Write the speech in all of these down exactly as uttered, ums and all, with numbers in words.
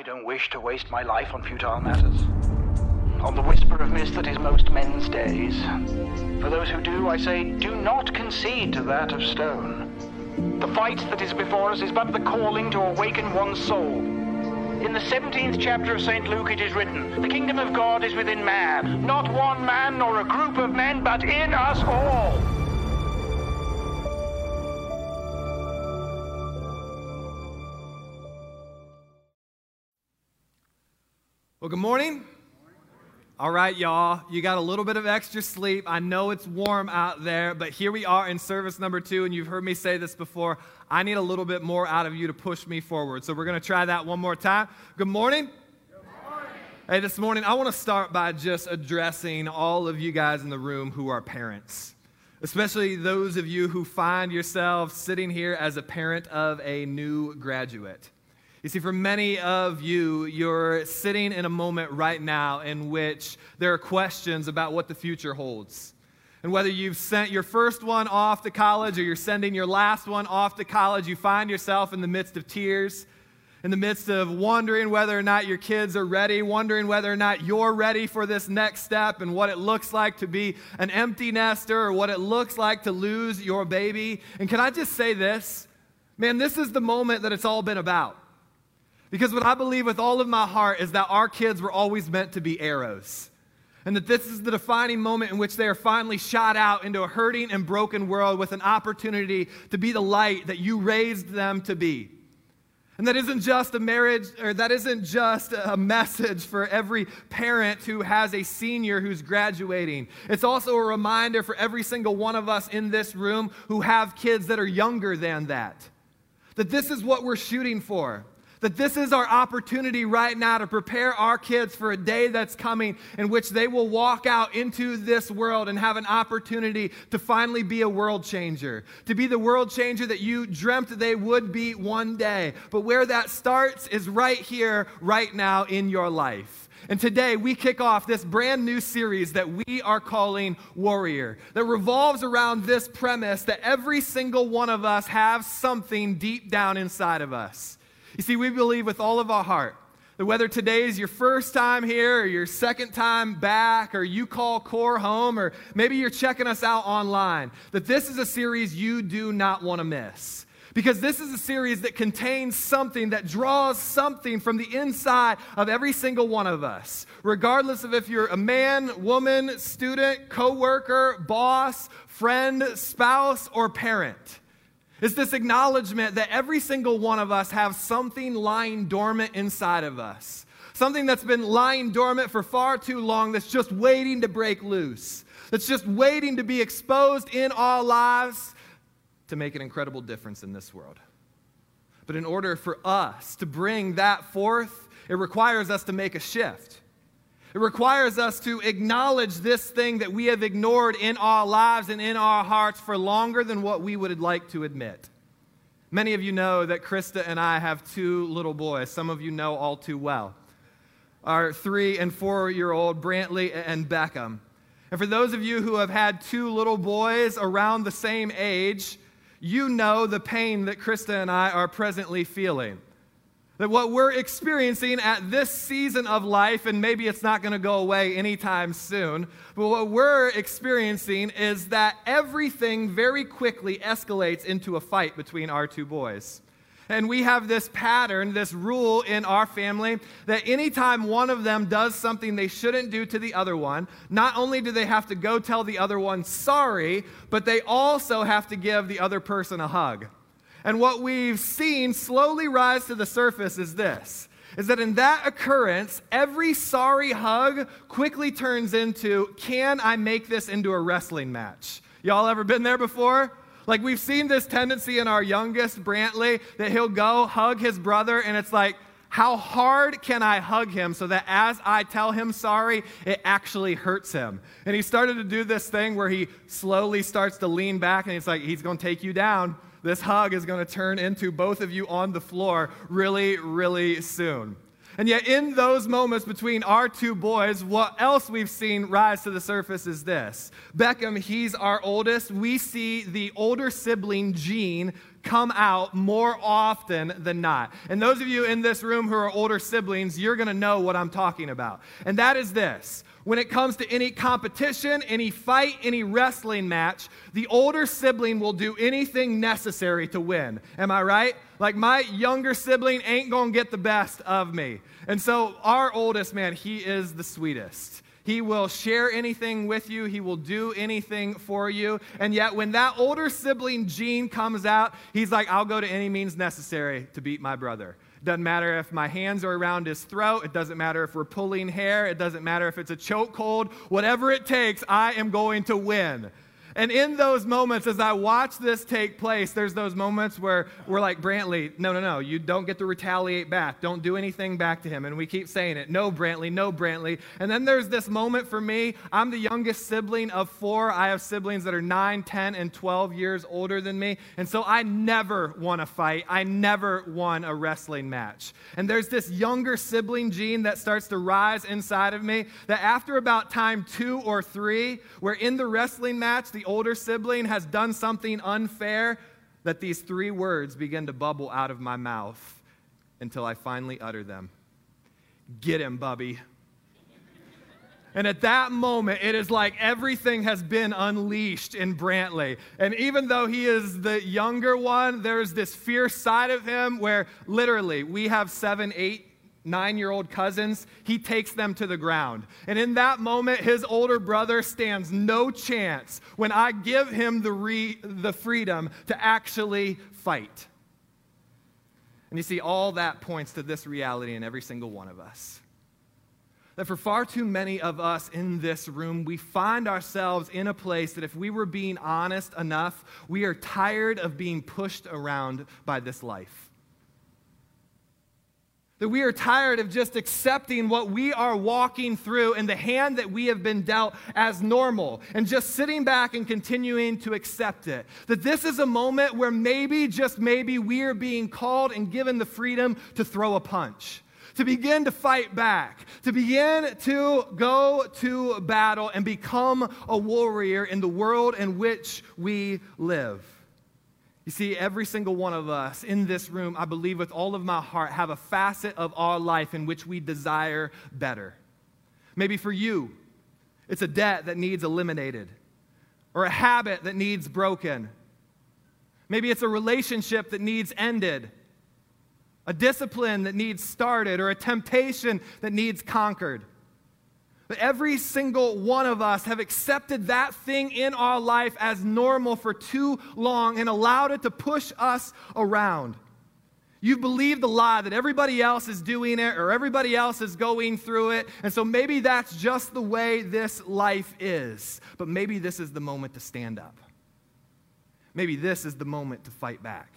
don't wish to waste my life on futile matters, on the whisper of mist that is most men's days. For those who do, I say, do not concede to that of stone. The fight that is before us is but the calling to awaken one's soul. In the seventeenth chapter of Saint Luke it is written, the kingdom of God is within man, not one man nor a group of men, but in us all. Well, good morning. All right, y'all, you got a little bit of extra sleep. I know it's warm out there, but here we are in service number two, and you've heard me say this before. I need a little bit more out of you to push me forward, so we're going to try that one more time. Good morning. Good morning. Hey, this morning, I want to start by just addressing all of you guys in the room who are parents, especially those of you who find yourselves sitting here as a parent of a new graduate. You see, for many of you, you're sitting in a moment right now in which there are questions about what the future holds. And whether you've sent your first one off to college or you're sending your last one off to college, you find yourself in the midst of tears, in the midst of wondering whether or not your kids are ready, wondering whether or not you're ready for this next step and what it looks like to be an empty nester or what it looks like to lose your baby. And can I just say this? Man, this is the moment that it's all been about. Because what I believe with all of my heart is that our kids were always meant to be arrows. And that this is the defining moment in which they are finally shot out into a hurting and broken world with an opportunity to be the light that you raised them to be. And that isn't just a marriage, or that isn't just a message for every parent who has a senior who's graduating. It's also a reminder for every single one of us in this room who have kids that are younger than that. That this is what we're shooting for. That this is our opportunity right now to prepare our kids for a day that's coming in which they will walk out into this world and have an opportunity to finally be a world changer, to be the world changer that you dreamt they would be one day. But where that starts is right here, right now in your life. And today we kick off this brand new series that we are calling Warrior, that revolves around this premise that every single one of us have something deep down inside of us. You see, we believe with all of our heart that whether today is your first time here or your second time back or you call Core home or maybe you're checking us out online, that this is a series you do not want to miss. Because this is a series that contains something that draws something from the inside of every single one of us, regardless of if you're a man, woman, student, coworker, boss, friend, spouse, or parent. It's this acknowledgement that every single one of us have something lying dormant inside of us. Something that's been lying dormant for far too long that's just waiting to break loose. That's just waiting to be exposed in our lives to make an incredible difference in this world. But in order for us to bring that forth, it requires us to make a shift. It requires us to acknowledge this thing that we have ignored in our lives and in our hearts for longer than what we would like to admit. Many of you know that Krista and I have two little boys. Some of you know all too well. Our three- and four-year-old Brantley and Beckham. And for those of you who have had two little boys around the same age, you know the pain that Krista and I are presently feeling. That what we're experiencing at this season of life, and maybe it's not going to go away anytime soon, but what we're experiencing is that everything very quickly escalates into a fight between our two boys. And we have this pattern, this rule in our family, that anytime one of them does something they shouldn't do to the other one, not only do they have to go tell the other one sorry, but they also have to give the other person a hug. And what we've seen slowly rise to the surface is this, is that in that occurrence, every sorry hug quickly turns into, can I make this into a wrestling match? Y'all ever been there before? Like we've seen this tendency in our youngest, Brantley, that he'll go hug his brother and it's like, how hard can I hug him so that as I tell him sorry, it actually hurts him? And he started to do this thing where he slowly starts to lean back and he's like, he's going to take you down. This hug is going to turn into both of you on the floor really, really soon. And yet in those moments between our two boys, what else we've seen rise to the surface is this. Beckham, he's our oldest. We see the older sibling gene come out more often than not. And those of you in this room who are older siblings, you're going to know what I'm talking about. And that is this. When it comes to any competition, any fight, any wrestling match, the older sibling will do anything necessary to win. Am I right? Like, my younger sibling ain't gonna get the best of me. And so our oldest, man, he is the sweetest. He will share anything with you. He will do anything for you. And yet when that older sibling gene comes out, he's like, I'll go to any means necessary to beat my brother. Doesn't matter if my hands are around his throat. It doesn't matter if we're pulling hair. It doesn't matter if it's a chokehold. Whatever it takes, I am going to win. And in those moments, as I watch this take place, there's those moments where we're like, Brantley, no, no, no, you don't get to retaliate back. Don't do anything back to him. And we keep saying it, no, Brantley, no, Brantley. And then there's this moment for me. I'm the youngest sibling of four. I have siblings that are nine, ten, and twelve years older than me. And so I never won a fight. I never won a wrestling match. And there's this younger sibling gene that starts to rise inside of me that after about time two or three, where in the wrestling match, the older sibling has done something unfair, that these three words begin to bubble out of my mouth until I finally utter them. Get him, Bubby. And at that moment, it is like everything has been unleashed in Brantley. And even though he is the younger one, there's this fierce side of him where literally we have seven, eight, nine-year-old cousins. He takes them to the ground. And in that moment, his older brother stands no chance when I give him the, re- the freedom to actually fight. And you see, all that points to this reality in every single one of us. That for far too many of us in this room, we find ourselves in a place that if we were being honest enough, we are tired of being pushed around by this life. That we are tired of just accepting what we are walking through and the hand that we have been dealt as normal and just sitting back and continuing to accept it. That this is a moment where maybe, just maybe, we are being called and given the freedom to throw a punch, to begin to fight back, to begin to go to battle and become a warrior in the world in which we live. You see, every single one of us in this room, I believe with all of my heart, have a facet of our life in which we desire better. Maybe for you, it's a debt that needs eliminated, or a habit that needs broken. Maybe it's a relationship that needs ended, a discipline that needs started, or a temptation that needs conquered. But every single one of us have accepted that thing in our life as normal for too long and allowed it to push us around. You've believed the lie that everybody else is doing it or everybody else is going through it, and so maybe that's just the way this life is. But maybe this is the moment to stand up. Maybe this is the moment to fight back.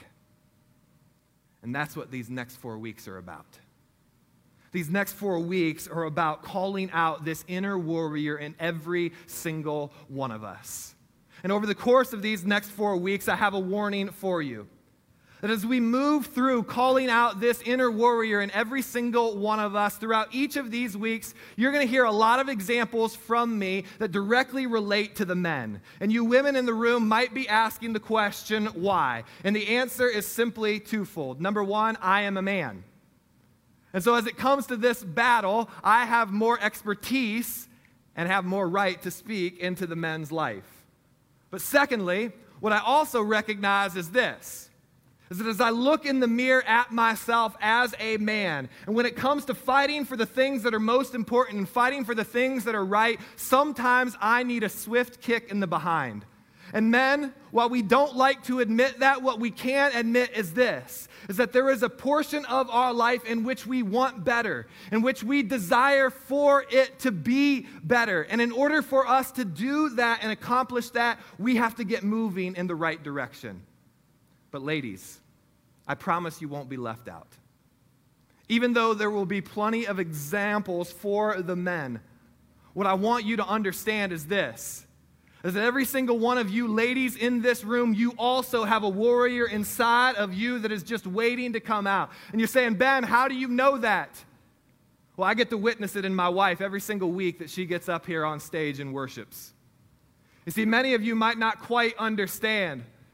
And that's what these next four weeks are about. These next four weeks are about calling out this inner warrior in every single one of us. And over the course of these next four weeks, I have a warning for you. That as we move through calling out this inner warrior in every single one of us throughout each of these weeks, you're going to hear a lot of examples from me that directly relate to the men. And you women in the room might be asking the question, why? And the answer is simply twofold. Number one, I am a man. And so as it comes to this battle, I have more expertise and have more right to speak into the men's life. But secondly, what I also recognize is this, is that as I look in the mirror at myself as a man, and when it comes to fighting for the things that are most important and fighting for the things that are right, sometimes I need a swift kick in the behind. And men, while we don't like to admit that, what we can admit is this, is that there is a portion of our life in which we want better, in which we desire for it to be better. And in order for us to do that and accomplish that, we have to get moving in the right direction. But ladies, I promise you won't be left out. Even though there will be plenty of examples for the men, what I want you to understand is this, is that every single one of you ladies in this room, you also have a warrior inside of you that is just waiting to come out. And you're saying, Ben, how do you know that? Well, I get to witness it in my wife every single week that she gets up here on stage and worships. You see, many of you might not quite understand.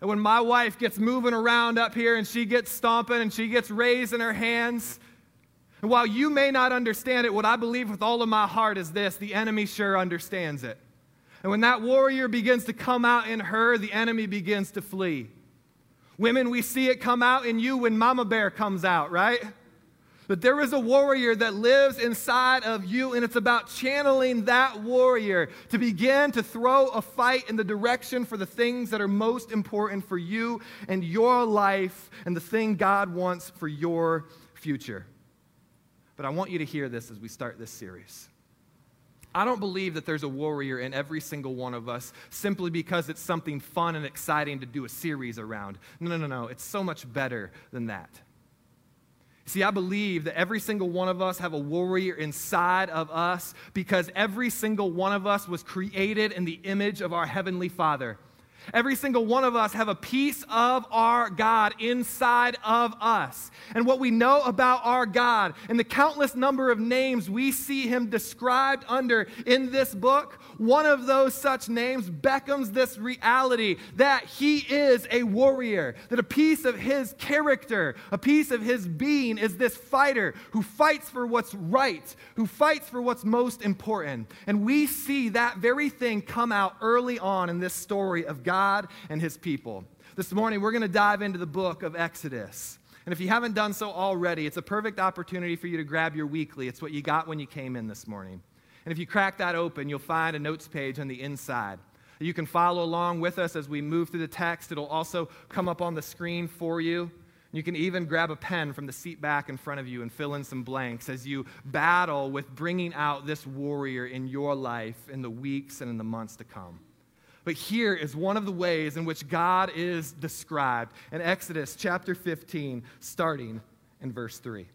And when my wife gets moving around up here and she gets stomping and she gets raising her hands, and while you may not understand it, what I believe with all of my heart is this: the enemy sure understands it. And when that warrior begins to come out in her, the enemy begins to flee. Women, we see it come out in you when Mama Bear comes out, right? But there is a warrior that lives inside of you, and it's about channeling that warrior to begin to throw a fight in the direction for the things that are most important for you and your life and the thing God wants for your future. But I want you to hear this as we start this series. I don't believe that there's a warrior in every single one of us simply because it's something fun and exciting to do a series around. No, no, no, no. It's so much better than that. See, I believe that every single one of us have a warrior inside of us because every single one of us was created in the image of our Heavenly Father. Every single one of us have a piece of our God inside of us. And what we know about our God and the countless number of names we see him described under in this book, one of those such names beckons this reality that he is a warrior, that a piece of his character, a piece of his being is this fighter who fights for what's right, who fights for what's most important. And we see that very thing come out early on in this story of God God and his people. This morning, we're going to dive into the book of Exodus. And if you haven't done so already, it's a perfect opportunity for you to grab your weekly. It's what you got when you came in this morning. And if you crack that open, you'll find a notes page on the inside. You can follow along with us as we move through the text. It'll also come up on the screen for you. You can even grab a pen from the seat back in front of you and fill in some blanks as you battle with bringing out this warrior in your life in the weeks and in the months to come. But here is one of the ways in which God is described in Exodus chapter fifteen, starting in verse three.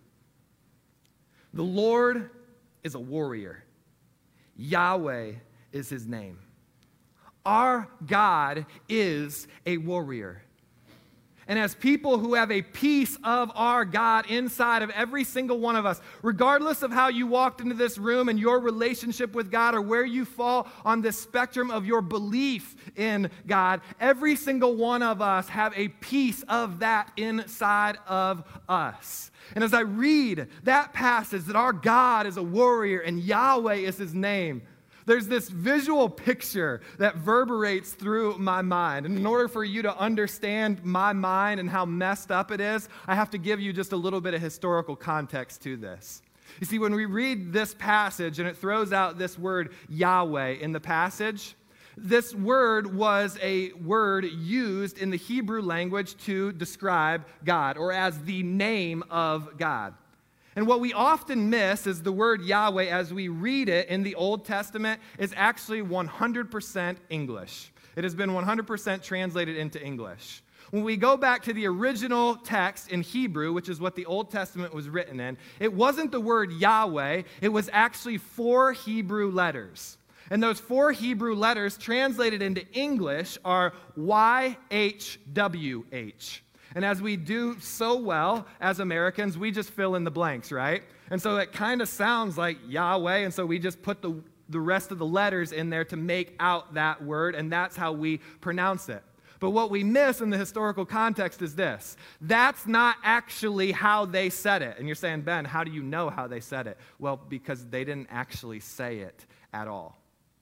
The Lord is a warrior. Yahweh is his name. Our God is a warrior. And as people who have a piece of our God inside of every single one of us, regardless of how you walked into this room and your relationship with God or where you fall on this spectrum of your belief in God, every single one of us have a piece of that inside of us. And as I read that passage that our God is a warrior and Yahweh is his name, there's this visual picture that reverberates through my mind. And in order for you to understand my mind and how messed up it is, I have to give you just a little bit of historical context to this. You see, when we read this passage and it throws out this word Yahweh in the passage, this word was a word used in the Hebrew language to describe God or as the name of God. And what we often miss is the word Yahweh as we read it in the Old Testament is actually one hundred percent English. It has been one hundred percent translated into English. When we go back to the original text in Hebrew, which is what the Old Testament was written in, it wasn't the word Yahweh, it was actually four Hebrew letters. And those four Hebrew letters translated into English are Y H W H. And as we do so well as Americans, we just fill in the blanks, right? And so it kind of sounds like Yahweh, and so we just put the, the rest of the letters in there to make out that word, and that's how we pronounce it. But what we miss in the historical context is this. That's not actually how they said it. And you're saying, Ben, how do you know how they said it? Well, because they didn't actually say it at all.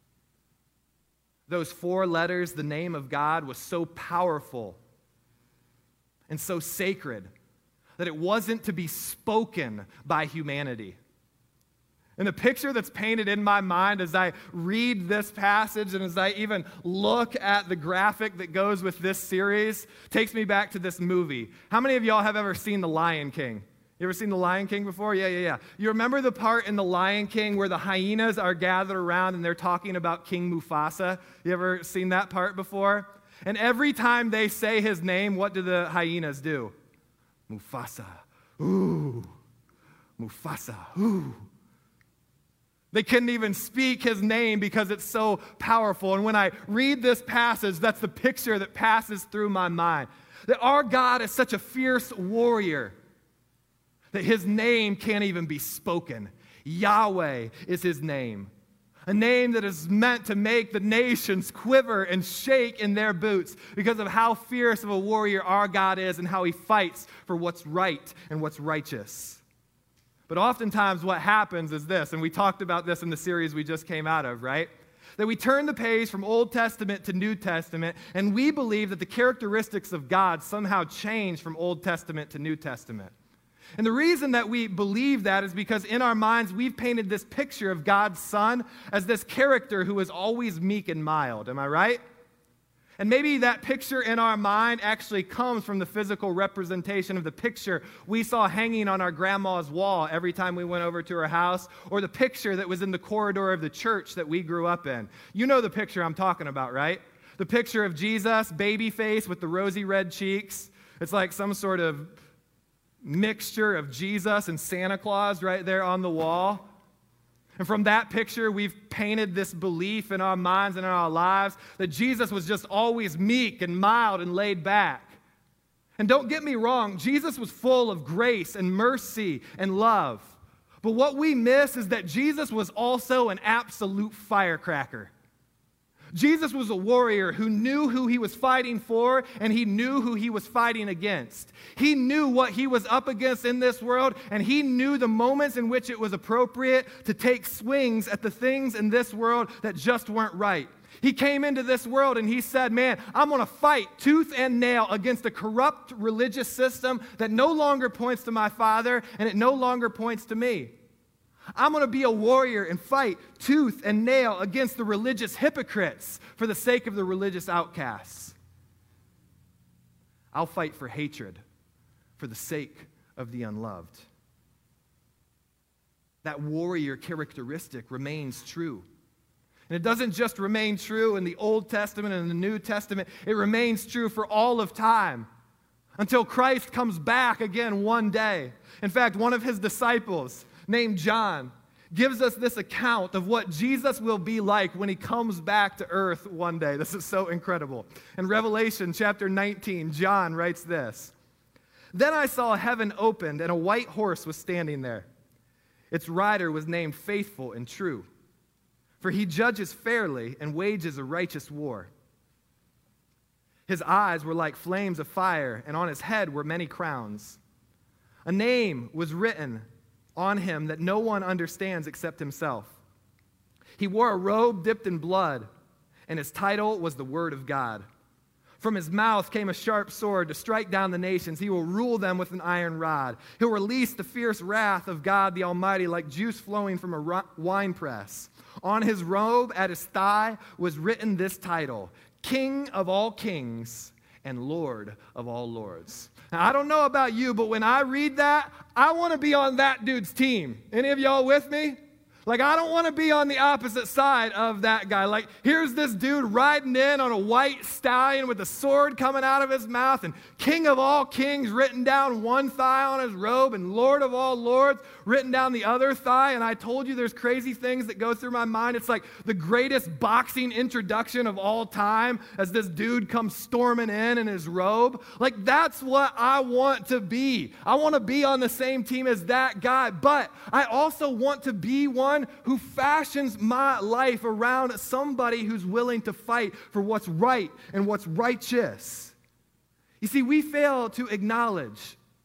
Those four letters, the name of God, was so powerful and so sacred that it wasn't to be spoken by humanity. And the picture that's painted in my mind as I read this passage and as I even look at the graphic that goes with this series takes me back to this movie. How many of y'all have ever seen The Lion King? You ever seen The Lion King before? Yeah, yeah, yeah. You remember the part in The Lion King where the hyenas are gathered around and they're talking about King Mufasa? You ever seen that part before? And every time they say his name, what do the hyenas do? Mufasa. Ooh. Mufasa. Ooh. They couldn't even speak his name because it's so powerful. And when I read this passage, that's the picture that passes through my mind. That our God is such a fierce warrior that his name can't even be spoken. Yahweh is his name. A name that is meant to make the nations quiver and shake in their boots because of how fierce of a warrior our God is and how he fights for what's right and what's righteous. But oftentimes what happens is this, and we talked about this in the series we just came out of, right? That we turn the page from Old Testament to New Testament, and we believe that the characteristics of God somehow change from Old Testament to New Testament. And the reason that we believe that is because in our minds we've painted this picture of God's Son as this character who is always meek and mild. Am I right? And maybe that picture in our mind actually comes from the physical representation of the picture we saw hanging on our grandma's wall every time we went over to her house, or the picture that was in the corridor of the church that we grew up in. You know the picture I'm talking about, right? The picture of Jesus, baby face with the rosy red cheeks. It's like some sort of mixture of Jesus and Santa Claus right there on the wall. And from that picture, we've painted this belief in our minds and in our lives that Jesus was just always meek and mild and laid back. And don't get me wrong, Jesus was full of grace and mercy and love. But what we miss is that Jesus was also an absolute firecracker. Jesus was a warrior who knew who he was fighting for, and he knew who he was fighting against. He knew what he was up against in this world, and he knew the moments in which it was appropriate to take swings at the things in this world that just weren't right. He came into this world and he said, man, I'm going to fight tooth and nail against a corrupt religious system that no longer points to my Father, and it no longer points to me. I'm going to be a warrior and fight tooth and nail against the religious hypocrites for the sake of the religious outcasts. I'll fight for hatred for the sake of the unloved. That warrior characteristic remains true. And it doesn't just remain true in the Old Testament and the New Testament. It remains true for all of time until Christ comes back again one day. In fact, one of his disciples, named John, gives us this account of what Jesus will be like when he comes back to earth one day. This is so incredible. In Revelation chapter nineteen, John writes this: "Then I saw heaven opened, and a white horse was standing there. Its rider was named Faithful and True, for he judges fairly and wages a righteous war. His eyes were like flames of fire, and on his head were many crowns. A name was written on him that no one understands except himself. He wore a robe dipped in blood, and his title was the Word of God. From his mouth came a sharp sword to strike down the nations. He will rule them with an iron rod. He'll release the fierce wrath of God the Almighty like juice flowing from a winepress. On his robe at his thigh was written this title: King of all kings and Lord of all lords." Now, I don't know about you, but when I read that, I want to be on that dude's team. Any of y'all with me? Like, I don't want to be on the opposite side of that guy. Like, here's this dude riding in on a white stallion with a sword coming out of his mouth, and King of all kings written down one thigh on his robe, and Lord of all lords written down the other thigh. And I told you there's crazy things that go through my mind. It's like the greatest boxing introduction of all time as this dude comes storming in in his robe. Like, that's what I want to be. I want to be on the same team as that guy, but I also want to be one who fashions my life around somebody who's willing to fight for what's right and what's righteous. You see, we fail to acknowledge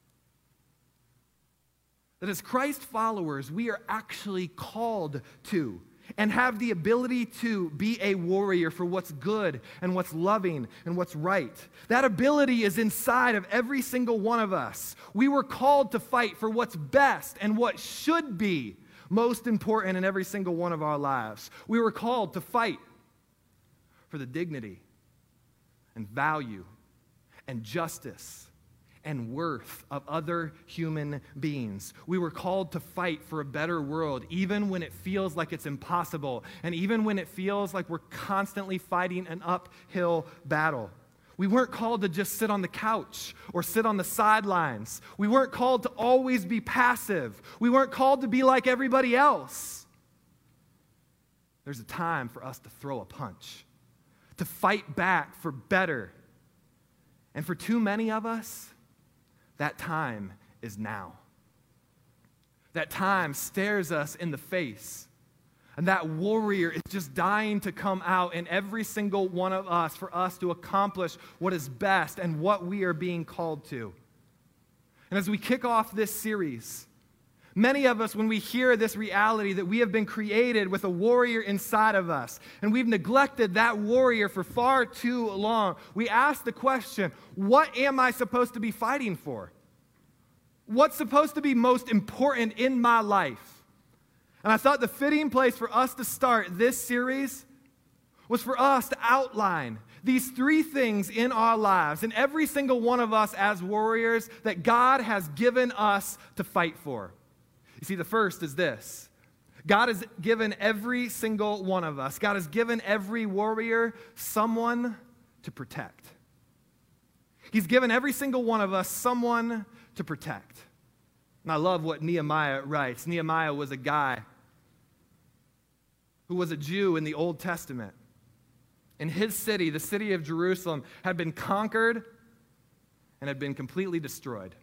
that as Christ followers, we are actually called to and have the ability to be a warrior for what's good and what's loving and what's right. That ability is inside of every single one of us. We were called to fight for what's best and what should be most important in every single one of our lives. We were called to fight for the dignity and value and justice and worth of other human beings. We were called to fight for a better world, even when it feels like it's impossible, and even when it feels like we're constantly fighting an uphill battle. We weren't called to just sit on the couch or sit on the sidelines. We weren't called to always be passive. We weren't called to be like everybody else. There's a time for us to throw a punch, to fight back for better. And for too many of us, that time is now. That time stares us in the face. And that warrior is just dying to come out in every single one of us for us to accomplish what is best and what we are being called to. And as we kick off this series, many of us, when we hear this reality that we have been created with a warrior inside of us, and we've neglected that warrior for far too long, we ask the question, what am I supposed to be fighting for? What's supposed to be most important in my life? And I thought the fitting place for us to start this series was for us to outline these three things in our lives, and every single one of us as warriors that God has given us to fight for. You see, the first is this. God has given every single one of us, God has given every warrior someone to protect. He's given every single one of us someone to protect. And I love what Nehemiah writes. Nehemiah was a guy who was a Jew in the Old Testament. And his city, the city of Jerusalem, had been conquered and had been completely destroyed.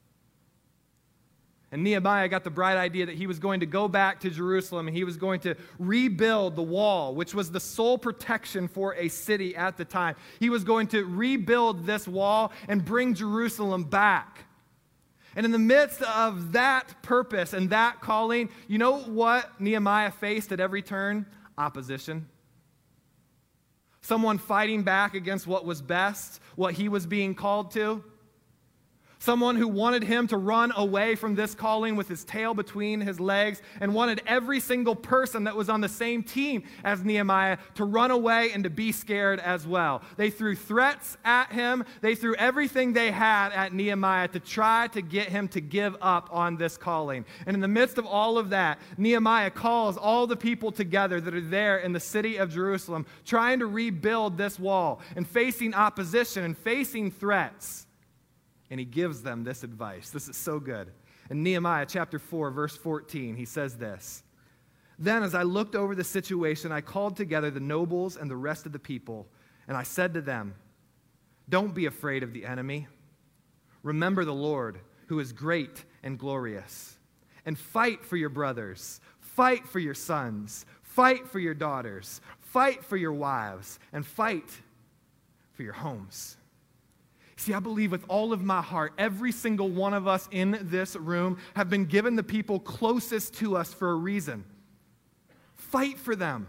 And Nehemiah got the bright idea that he was going to go back to Jerusalem and he was going to rebuild the wall, which was the sole protection for a city at the time. He was going to rebuild this wall and bring Jerusalem back. And in the midst of that purpose and that calling, you know what Nehemiah faced at every turn? Opposition. Someone fighting back against what was best, what he was being called to. Someone who wanted him to run away from this calling with his tail between his legs and wanted every single person that was on the same team as Nehemiah to run away and to be scared as well. They threw threats at him. They threw everything they had at Nehemiah to try to get him to give up on this calling. And in the midst of all of that, Nehemiah calls all the people together that are there in the city of Jerusalem, trying to rebuild this wall and facing opposition and facing threats. And he gives them this advice. This is so good. In Nehemiah chapter four, verse fourteen, he says this. Then as I looked over the situation, I called together the nobles and the rest of the people, and I said to them, don't be afraid of the enemy. Remember the Lord, who is great and glorious. And fight for your brothers. Fight for your sons. Fight for your daughters. Fight for your wives. And fight for your homes. See, I believe with all of my heart, every single one of us in this room have been given the people closest to us for a reason. Fight for them.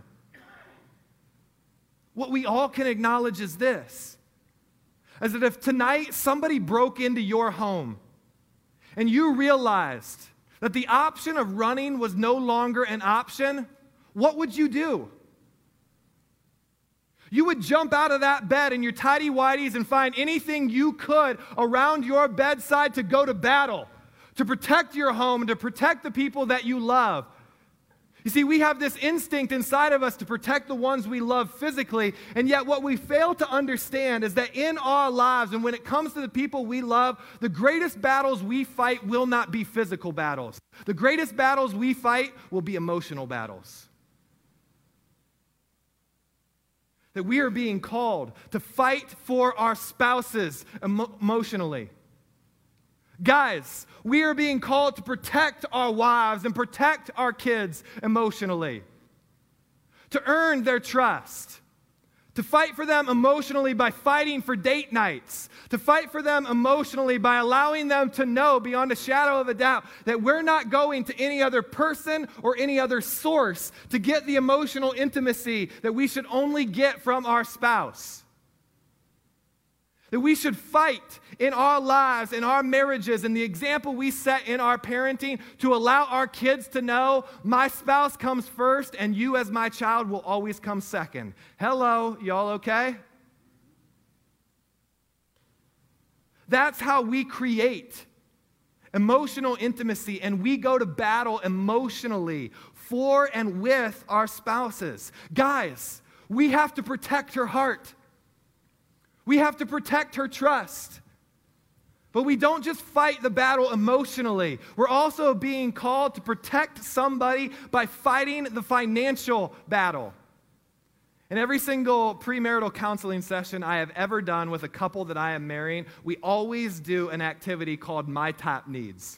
What we all can acknowledge is this, is that if tonight somebody broke into your home and you realized that the option of running was no longer an option, what would you do? You would jump out of that bed in your tighty-whities and find anything you could around your bedside to go to battle, to protect your home, and to protect the people that you love. You see, we have this instinct inside of us to protect the ones we love physically, and yet what we fail to understand is that in our lives, and when it comes to the people we love, the greatest battles we fight will not be physical battles. The greatest battles we fight will be emotional battles. That we are being called to fight for our spouses emo- emotionally. Guys, we are being called to protect our wives and protect our kids emotionally. To earn their trust. To fight for them emotionally by fighting for date nights. To fight for them emotionally by allowing them to know beyond a shadow of a doubt that we're not going to any other person or any other source to get the emotional intimacy that we should only get from our spouse. That we should fight in our lives, in our marriages, and the example we set in our parenting to allow our kids to know my spouse comes first and you as my child will always come second. Hello, y'all okay? That's how we create emotional intimacy, and we go to battle emotionally for and with our spouses. Guys, we have to protect her heart. We have to protect her trust. But we don't just fight the battle emotionally. We're also being called to protect somebody by fighting the financial battle. In every single premarital counseling session I have ever done with a couple that I am marrying, we always do an activity called My Top Needs.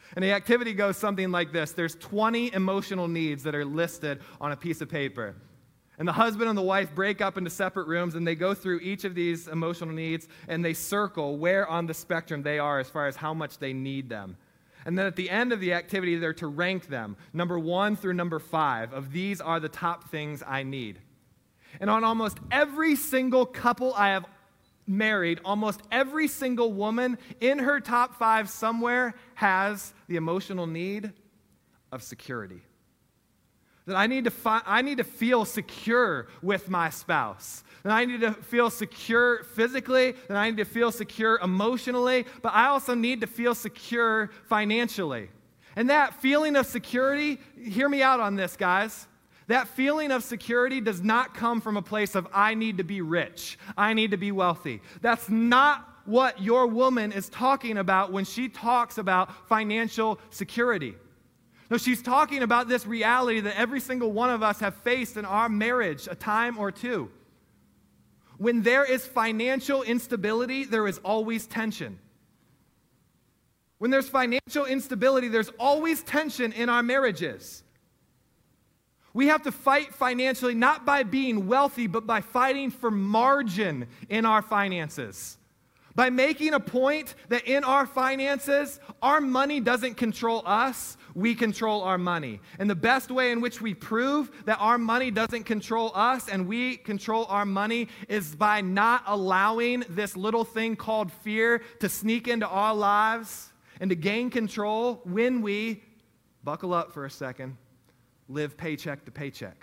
And the activity goes something like this. There's twenty emotional needs that are listed on a piece of paper. And the husband and the wife break up into separate rooms, and they go through each of these emotional needs, and they circle where on the spectrum they are as far as how much they need them. And then at the end of the activity, they're to rank them, number one through number five, of these are the top things I need. And on almost every single couple I have married, almost every single woman in her top five somewhere has the emotional need of security. That I need to fi- I need to feel secure with my spouse. That I need to feel secure physically, that I need to feel secure emotionally, but I also need to feel secure financially. And that feeling of security, hear me out on this, guys. That feeling of security does not come from a place of, I need to be rich, I need to be wealthy. That's not what your woman is talking about when she talks about financial security. No, she's talking about this reality that every single one of us have faced in our marriage a time or two. When there is financial instability, there is always tension. When there's financial instability, there's always tension in our marriages. We have to fight financially, not by being wealthy, but by fighting for margin in our finances. By making a point that in our finances, our money doesn't control us, we control our money. And the best way in which we prove that our money doesn't control us and we control our money is by not allowing this little thing called fear to sneak into our lives and to gain control when we, buckle up for a second, live paycheck to paycheck.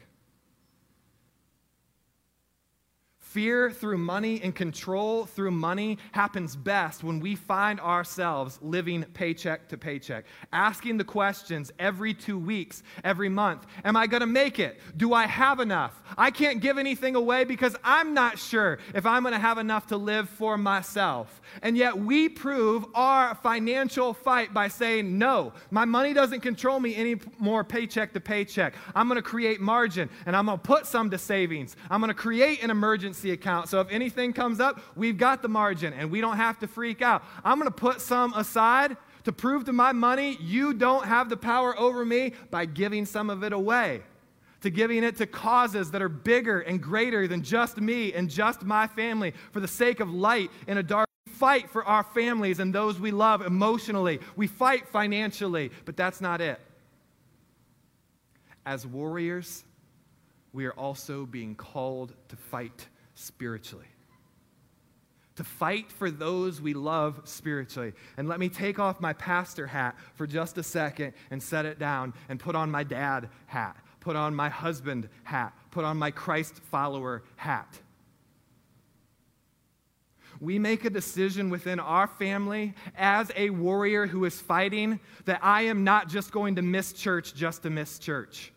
Fear through money and control through money happens best when we find ourselves living paycheck to paycheck, asking the questions every two weeks, every month. Am I going to make it? Do I have enough? I can't give anything away because I'm not sure if I'm going to have enough to live for myself. And yet we prove our financial fight by saying, no, my money doesn't control me anymore paycheck to paycheck. I'm going to create margin, and I'm going to put some to savings. I'm going to create an emergency account. So if anything comes up, we've got the margin and we don't have to freak out. I'm going to put some aside to prove to my money you don't have the power over me by giving some of it away, to giving it to causes that are bigger and greater than just me and just my family for the sake of light in a dark. We fight for our families and those we love emotionally. We fight financially, but that's not it. As warriors, we are also being called to fight spiritually. To fight for those we love spiritually. And let me take off my pastor hat for just a second and set it down and put on my dad hat, put on my husband hat, put on my Christ follower hat. We make a decision within our family as a warrior who is fighting that I am not just going to miss church just to miss church.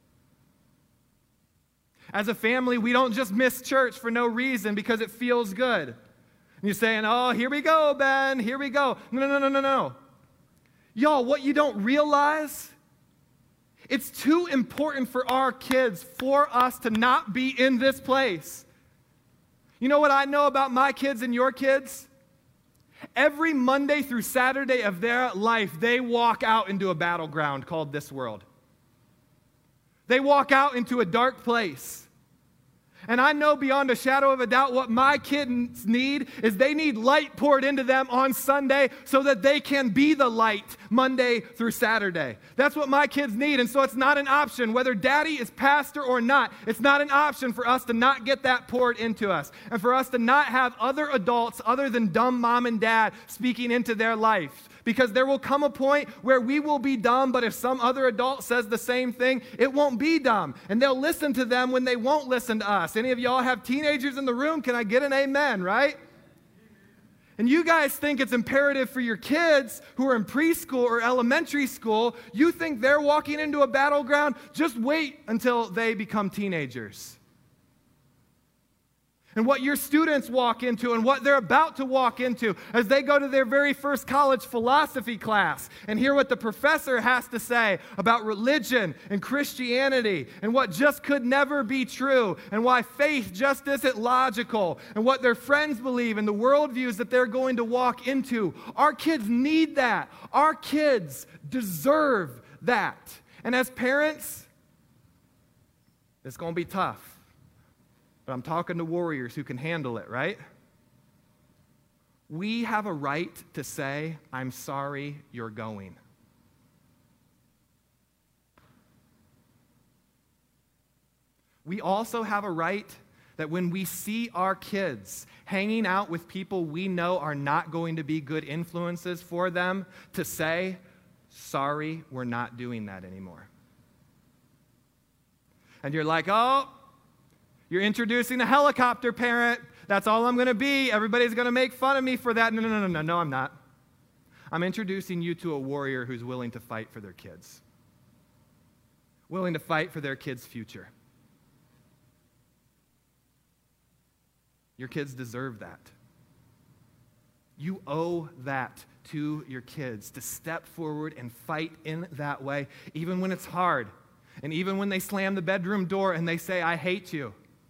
As a family, we don't just miss church for no reason because it feels good. And you're saying, oh, here we go, Ben, here we go. No, no, no, no, no. Y'all, what you don't realize, it's too important for our kids for us to not be in this place. You know what I know about my kids and your kids? Every Monday through Saturday of their life, they walk out into a battleground called this world. They walk out into a dark place. And I know beyond a shadow of a doubt what my kids need is they need light poured into them on Sunday so that they can be the light Monday through Saturday. That's what my kids need. And so it's not an option, whether daddy is pastor or not, it's not an option for us to not get that poured into us and for us to not have other adults other than dumb mom and dad speaking into their life. Because there will come a point where we will be dumb, but if some other adult says the same thing, it won't be dumb. And they'll listen to them when they won't listen to us. Any of y'all have teenagers in the room? Can I get an amen, right? And you guys think it's imperative for your kids who are in preschool or elementary school, you think they're walking into a battleground? Just wait until they become teenagers. and what your students walk into and what they're about to walk into as they go to their very first college philosophy class and hear what the professor has to say about religion and Christianity and what just could never be true and why faith just isn't logical and what their friends believe and the worldviews that they're going to walk into. Our kids need that. Our kids deserve that. And as parents, it's going to be tough. But I'm talking to warriors who can handle it, right? We have a right to say, I'm sorry you're going. We also have a right that when we see our kids hanging out with people we know are not going to be good influences for them, to say, sorry, we're not doing that anymore. And you're like, oh, you're introducing a helicopter parent. That's all I'm going to be. Everybody's going to make fun of me for that. No, no, no, no, no, no, I'm not. I'm introducing you to a warrior who's willing to fight for their kids, willing to fight for their kids' future. Your kids deserve that. You owe that to your kids, to step forward and fight in that way, even when it's hard, and even when they slam the bedroom door and they say, I hate you.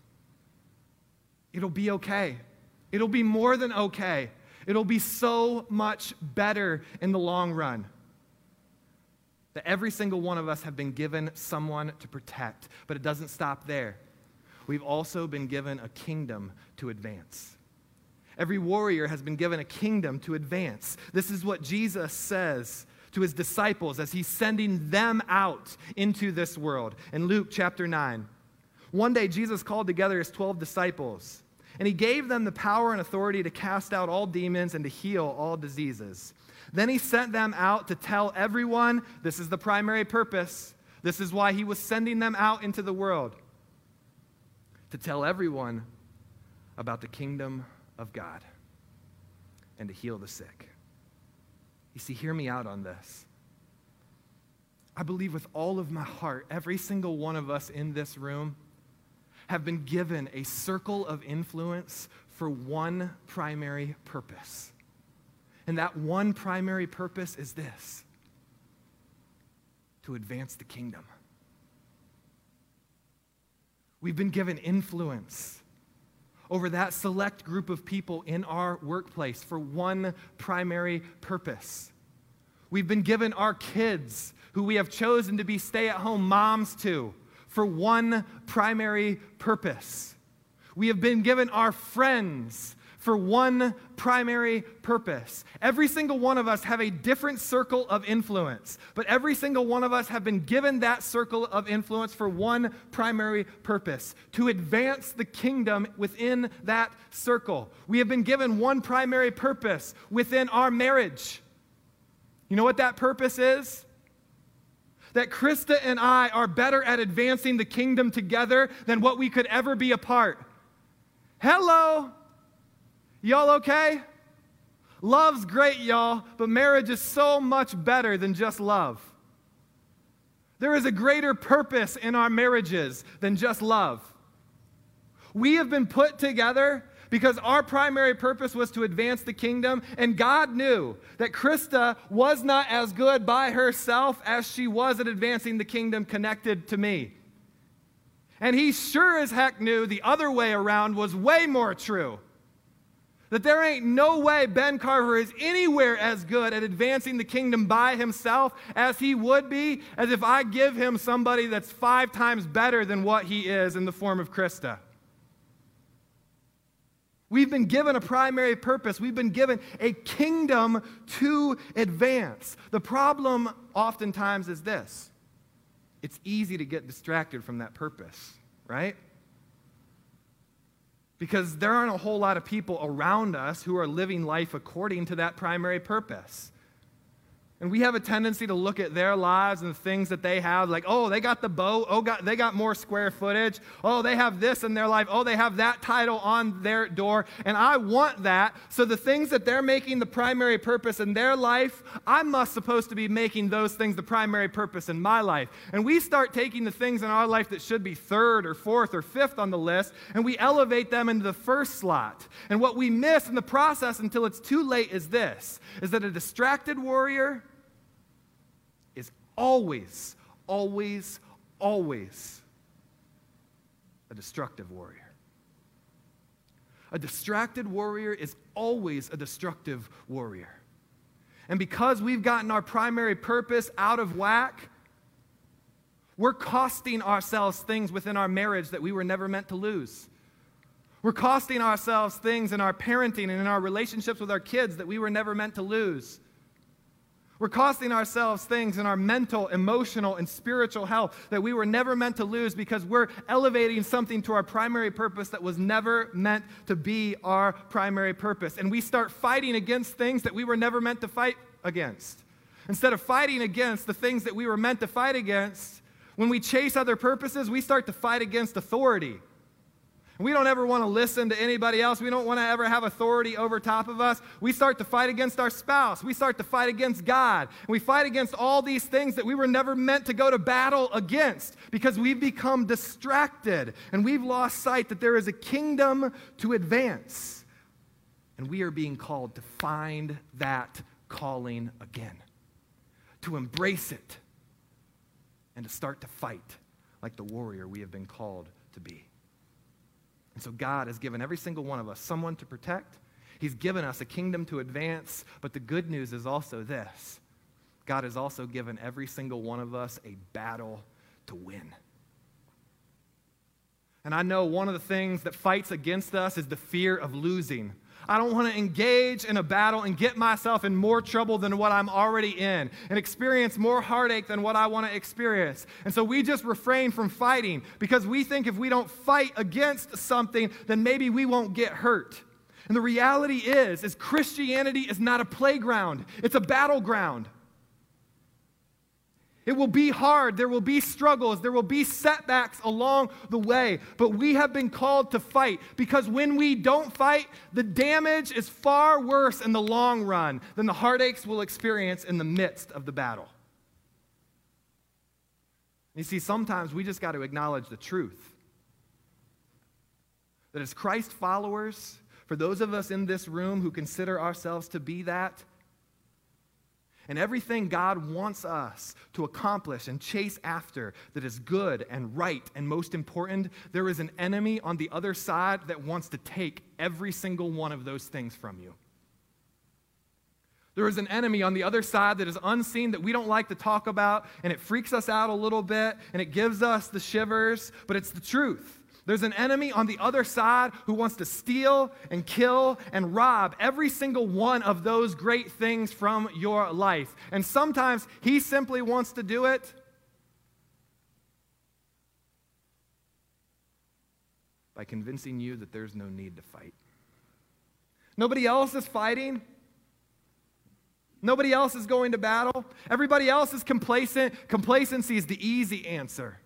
It'll be okay. It'll be more than okay. It'll be so much better in the long run. That every single one of us have been given someone to protect, but it doesn't stop there. We've also been given a kingdom to advance. Every warrior has been given a kingdom to advance. This is what Jesus says to his disciples as he's sending them out into this world. In Luke chapter nine, one day Jesus called together his twelve disciples, and he gave them the power and authority to cast out all demons and to heal all diseases. Then he sent them out to tell everyone, this is the primary purpose, this is why he was sending them out into the world, to tell everyone about the kingdom of God and to heal the sick. You see, hear me out on this. I believe with all of my heart, every single one of us in this room have been given a circle of influence for one primary purpose. And that one primary purpose is this: to advance the kingdom. We've been given influence over that select group of people in our workplace for one primary purpose. We've been given our kids, who we have chosen to be stay-at-home moms to, for one primary purpose. We have been given our friends for one primary purpose. Every single one of us have a different circle of influence, but every single one of us have been given that circle of influence for one primary purpose: to advance the kingdom within that circle. We have been given one primary purpose within our marriage. You know what that purpose is? That Krista and I are better at advancing the kingdom together than what we could ever be apart. Hello? Y'all okay? Love's great, y'all, but marriage is so much better than just love. There is a greater purpose in our marriages than just love. We have been put together because our primary purpose was to advance the kingdom, and God knew that Krista was not as good by herself as she was at advancing the kingdom connected to me. And he sure as heck knew the other way around was way more true. That there ain't no way Ben Carver is anywhere as good at advancing the kingdom by himself as he would be as if I give him somebody that's five times better than what he is in the form of Krista. We've been given a primary purpose. We've been given a kingdom to advance. The problem oftentimes is this: it's easy to get distracted from that purpose, right? Because there aren't a whole lot of people around us who are living life according to that primary purpose. And we have a tendency to look at their lives and the things that they have, like, oh, they got the boat, oh, got, they got more square footage, oh, they have this in their life, oh, they have that title on their door, and I want that. So the things that they're making the primary purpose in their life, I'm must supposed to be making those things the primary purpose in my life. And we start taking the things in our life that should be third or fourth or fifth on the list, and we elevate them into the first slot. And what we miss in the process until it's too late is this, is that a distracted warrior is always, always, always a destructive warrior. A distracted warrior is always a destructive warrior. And because we've gotten our primary purpose out of whack, we're costing ourselves things within our marriage that we were never meant to lose. We're costing ourselves things in our parenting and in our relationships with our kids that we were never meant to lose. We're costing ourselves things in our mental, emotional, and spiritual health that we were never meant to lose because we're elevating something to our primary purpose that was never meant to be our primary purpose. And we start fighting against things that we were never meant to fight against. Instead of fighting against the things that we were meant to fight against, when we chase other purposes, we start to fight against authority. We don't ever want to listen to anybody else. We don't want to ever have authority over top of us. We start to fight against our spouse. We start to fight against God. And we fight against all these things that we were never meant to go to battle against because we've become distracted and we've lost sight that there is a kingdom to advance. And we are being called to find that calling again, to embrace it, and to start to fight like the warrior we have been called to be. And so God has given every single one of us someone to protect. He's given us a kingdom to advance. But the good news is also this. God has also given every single one of us a battle to win. And I know one of the things that fights against us is the fear of losing. I don't want to engage in a battle and get myself in more trouble than what I'm already in and experience more heartache than what I want to experience. And so we just refrain from fighting because we think if we don't fight against something, then maybe we won't get hurt. And the reality is, is Christianity is not a playground. It's a battleground. It will be hard. There will be struggles. There will be setbacks along the way. But we have been called to fight because when we don't fight, the damage is far worse in the long run than the heartaches we'll experience in the midst of the battle. You see, sometimes we just got to acknowledge the truth. That as Christ followers, for those of us in this room who consider ourselves to be that, and everything God wants us to accomplish and chase after that is good and right and most important, there is an enemy on the other side that wants to take every single one of those things from you. There is an enemy on the other side that is unseen that we don't like to talk about, and it freaks us out a little bit, and it gives us the shivers, but it's the truth. There's an enemy on the other side who wants to steal and kill and rob every single one of those great things from your life. And sometimes he simply wants to do it by convincing you that there's no need to fight. Nobody else is fighting. Nobody else is going to battle. Everybody else is complacent. Complacency is the easy answer.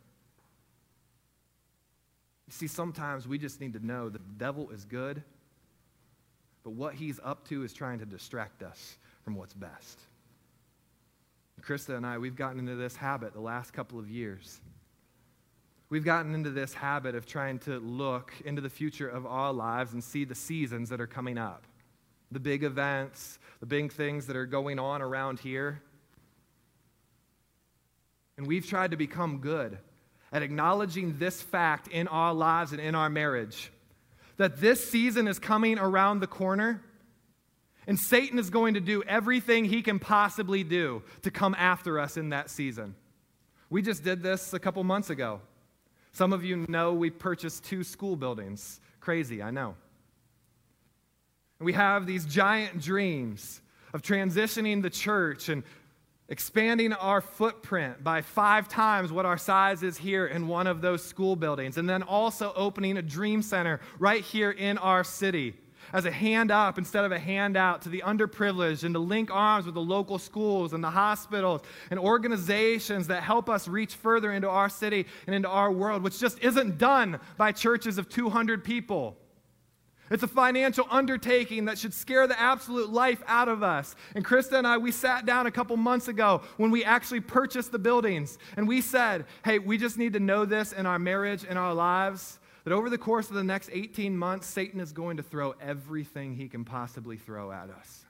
You see, sometimes we just need to know that the devil is good, but what he's up to is trying to distract us from what's best. Krista and I, we've gotten into this habit the last couple of years. We've gotten into this habit of trying to look into the future of our lives and see the seasons that are coming up, the big events, the big things that are going on around here. And we've tried to become good at acknowledging this fact in our lives and in our marriage, that this season is coming around the corner, and Satan is going to do everything he can possibly do to come after us in that season. We just did this a couple months ago. Some of you know we purchased two school buildings. Crazy, I know. And we have these giant dreams of transitioning the church and expanding our footprint by five times what our size is here in one of those school buildings, and then also opening a dream center right here in our city. as a hand up instead of a handout to the underprivileged, and to link arms with the local schools and the hospitals and organizations that help us reach further into our city and into our world, which just isn't done by churches of two hundred people. It's a financial undertaking that should scare the absolute life out of us. And Krista and I, we sat down a couple months ago when we actually purchased the buildings, and we said, hey, we just need to know this in our marriage, in our lives, that over the course of the next eighteen months, Satan is going to throw everything he can possibly throw at us.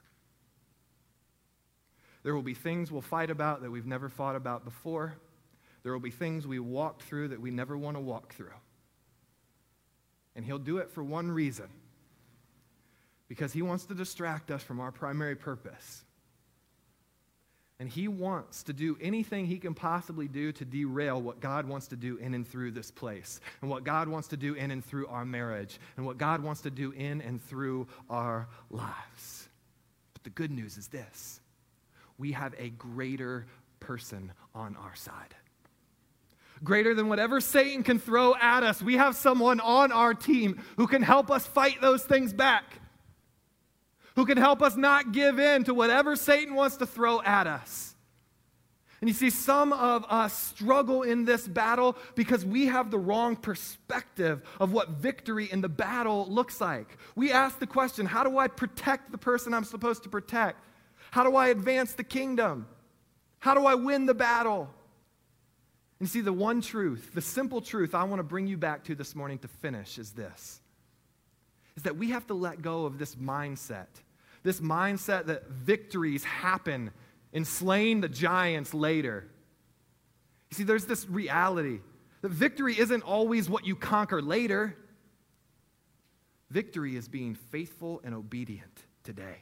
There will be things we'll fight about that we've never fought about before. There will be things we walk through that we never want to walk through. And he'll do it for one reason. Because he wants to distract us from our primary purpose. And he wants to do anything he can possibly do to derail what God wants to do in and through this place, and what God wants to do in and through our marriage, and what God wants to do in and through our lives. But the good news is this: we have a greater person on our side. Greater than whatever Satan can throw at us, we have someone on our team who can help us fight those things back, who can help us not give in to whatever Satan wants to throw at us. And you see, some of us struggle in this battle because we have the wrong perspective of what victory in the battle looks like. We ask the question, how do I protect the person I'm supposed to protect? How do I advance the kingdom? How do I win the battle? And you see, the one truth, the simple truth I want to bring you back to this morning to finish is this, is that we have to let go of this mindset, this mindset that victories happen in slaying the giants later. You see, there's this reality that victory isn't always what you conquer later. Victory is being faithful and obedient today.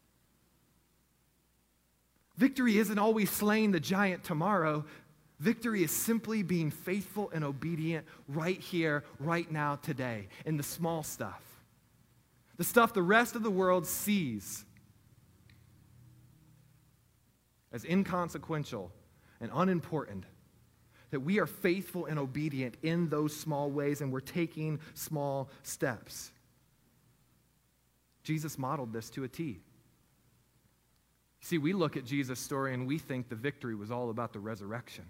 Victory isn't always slaying the giant tomorrow. Victory is simply being faithful and obedient right here, right now, today, in the small stuff. The stuff the rest of the world sees as inconsequential and unimportant, that we are faithful and obedient in those small ways, and we're taking small steps. Jesus modeled this to a T. See, we look at Jesus' story and we think the victory was all about the resurrection.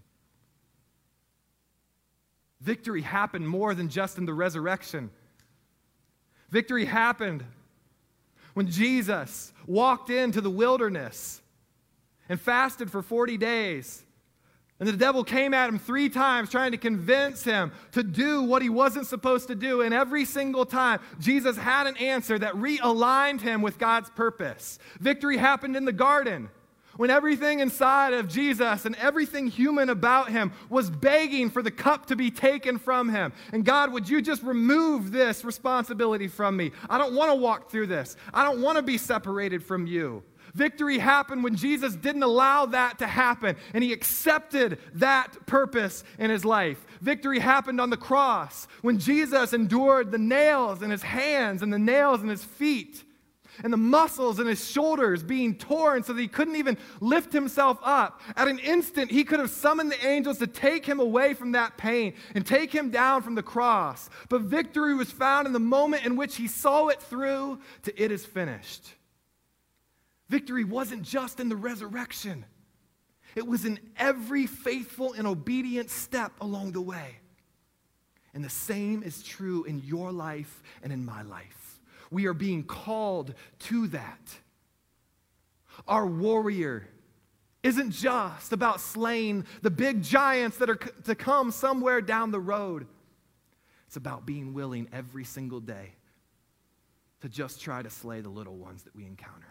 Victory happened more than just in the resurrection. Victory happened when Jesus walked into the wilderness and fasted for forty days. And the devil came at him three times trying to convince him to do what he wasn't supposed to do. And every single time, Jesus had an answer that realigned him with God's purpose. Victory happened in the garden when everything inside of Jesus and everything human about him was begging for the cup to be taken from him. And God, would you just remove this responsibility from me? I don't want to walk through this. I don't want to be separated from you. Victory happened when Jesus didn't allow that to happen, and he accepted that purpose in his life. Victory happened on the cross when Jesus endured the nails in his hands and the nails in his feet, and the muscles in his shoulders being torn so that he couldn't even lift himself up. At an instant, he could have summoned the angels to take him away from that pain and take him down from the cross. But victory was found in the moment in which he saw it through to it is finished. Victory wasn't just in the resurrection. It was in every faithful and obedient step along the way. And the same is true in your life and in my life. We are being called to that. Our warrior isn't just about slaying the big giants that are c- to come somewhere down the road. It's about being willing every single day to just try to slay the little ones that we encounter.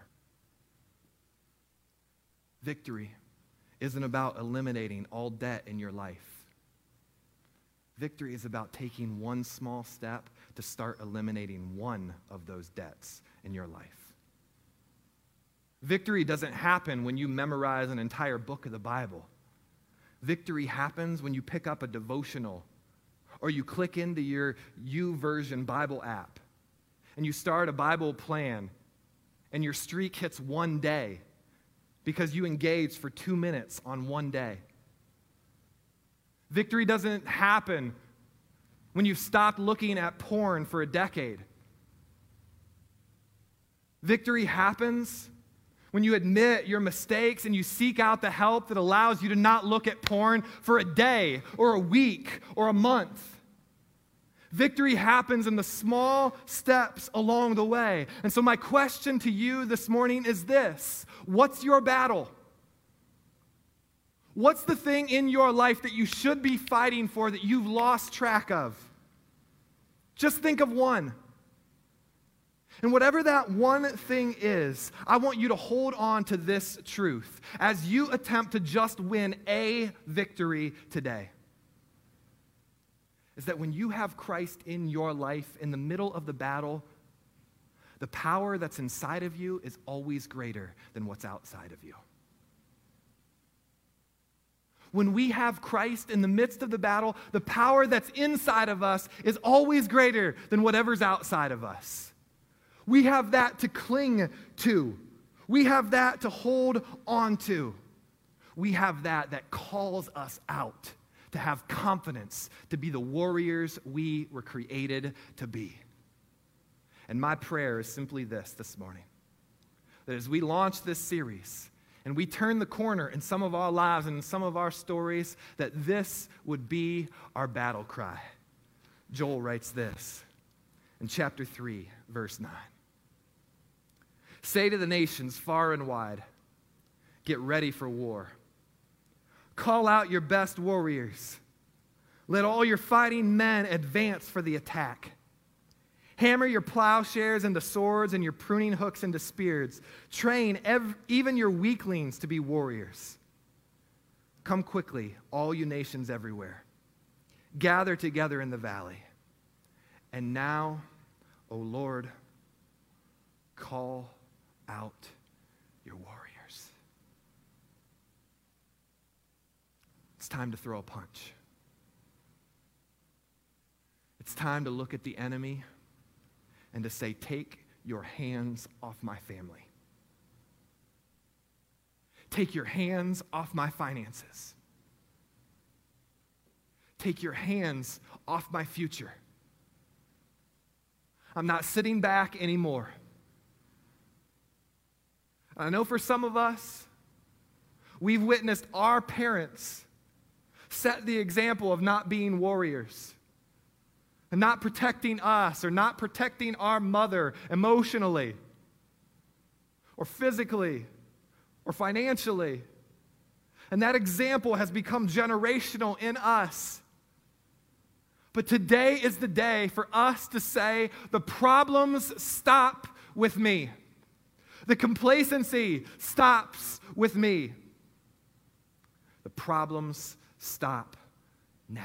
Victory isn't about eliminating all debt in your life. Victory is about taking one small step to start eliminating one of those debts in your life. Victory doesn't happen when you memorize an entire book of the Bible. Victory happens when you pick up a devotional or you click into your YouVersion Bible app and you start a Bible plan and your streak hits one day because you engaged for two minutes on one day. Victory doesn't happen when you've stopped looking at porn for a decade. Victory happens when you admit your mistakes and you seek out the help that allows you to not look at porn for a day or a week or a month. Victory happens in the small steps along the way. And so my question to you this morning is this: what's your battle? What's the thing in your life that you should be fighting for that you've lost track of? Just think of one. And whatever that one thing is, I want you to hold on to this truth as you attempt to just win a victory today. Is that when you have Christ in your life, in the middle of the battle, the power that's inside of you is always greater than what's outside of you. When we have Christ in the midst of the battle, the power that's inside of us is always greater than whatever's outside of us. We have that to cling to. We have that to hold on to. We have that that calls us out to have confidence, to be the warriors we were created to be. And my prayer is simply this this morning, that as we launch this series and we turn the corner in some of our lives and in some of our stories, that this would be our battle cry. Joel writes this in chapter three, verse nine. Say to the nations far and wide, get ready for war. Call out your best warriors. Let all your fighting men advance for the attack. Hammer your plowshares into swords and your pruning hooks into spears. Train ev- even your weaklings to be warriors. Come quickly, all you nations everywhere. Gather together in the valley. And now, O Lord, call out your warriors. It's time to throw a punch. It's time to look at the enemy and to say, take your hands off my family. Take your hands off my finances. Take your hands off my future. I'm not sitting back anymore. I know for some of us, we've witnessed our parents set the example of not being warriors and not protecting us or not protecting our mother emotionally or physically or financially. And that example has become generational in us. But today is the day for us to say, the problems stop with me. The complacency stops with me. The problems stop now.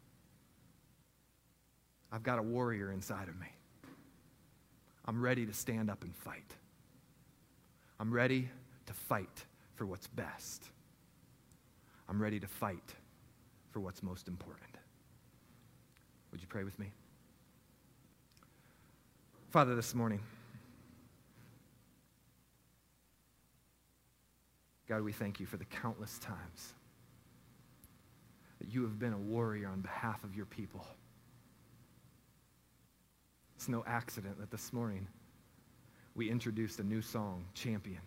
I've got a warrior inside of me. I'm ready to stand up and fight. I'm ready to fight for what's best. I'm ready to fight for what's most important. Would you pray with me? Father, this morning, God, we thank you for the countless times that you have been a warrior on behalf of your people. It's no accident that this morning we introduced a new song, Champion.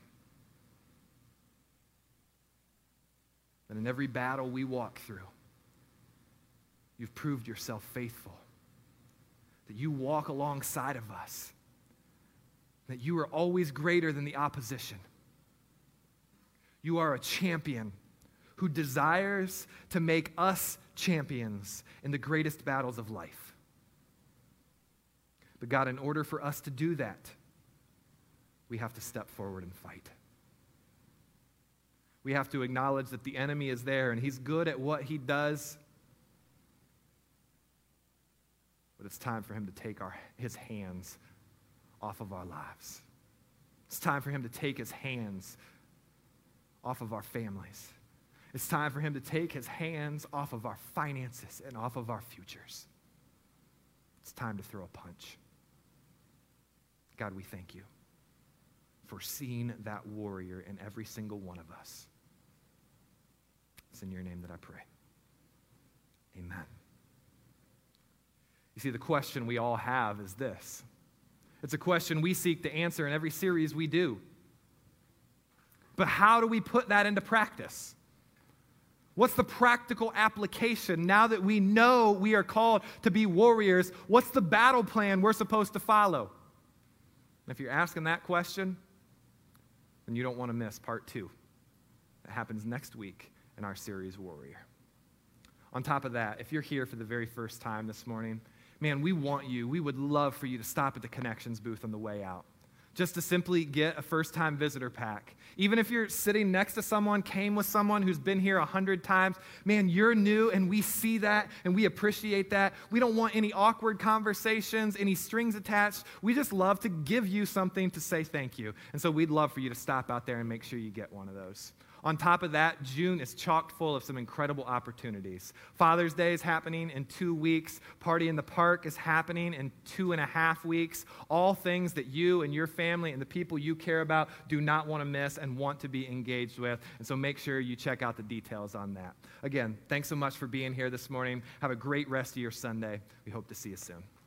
That in every battle we walk through, you've proved yourself faithful. That you walk alongside of us. That you are always greater than the opposition. You are a champion who desires to make us champions in the greatest battles of life. But God, in order for us to do that, we have to step forward and fight. We have to acknowledge that the enemy is there and he's good at what he does. But it's time for him to take our, his hands off of our lives. It's time for him to take his hands off of our families. It's time for him to take his hands off of our finances and off of our futures. It's time to throw a punch. God, we thank you for seeing that warrior in every single one of us. It's in your name that I pray. Amen. You see, the question we all have is this. It's a question we seek to answer in every series we do. But how do we put that into practice? What's the practical application now that we know we are called to be warriors? What's the battle plan we're supposed to follow? And if you're asking that question, then you don't want to miss part two. That happens next week in our series, Warrior. On top of that, if you're here for the very first time this morning, man, we want you, we would love for you to stop at the Connections booth on the way out, just to simply get a first-time visitor pack. Even if you're sitting next to someone, came with someone who's been here a hundred times, man, you're new, and we see that, and we appreciate that. We don't want any awkward conversations, any strings attached. We just love to give you something to say thank you. And so we'd love for you to stop out there and make sure you get one of those. On top of that, June is chock full of some incredible opportunities. Father's Day is happening in two weeks. Party in the Park is happening in two and a half weeks. All things that you and your family and the people you care about do not want to miss and want to be engaged with. And so make sure you check out the details on that. Again, thanks so much for being here this morning. Have a great rest of your Sunday. We hope to see you soon.